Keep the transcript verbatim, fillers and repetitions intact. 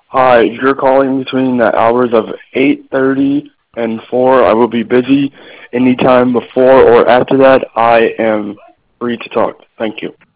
Hi, if you're calling between the hours of eight thirty and four, I will be busy. Anytime before or after that, I am free to talk. Thank you.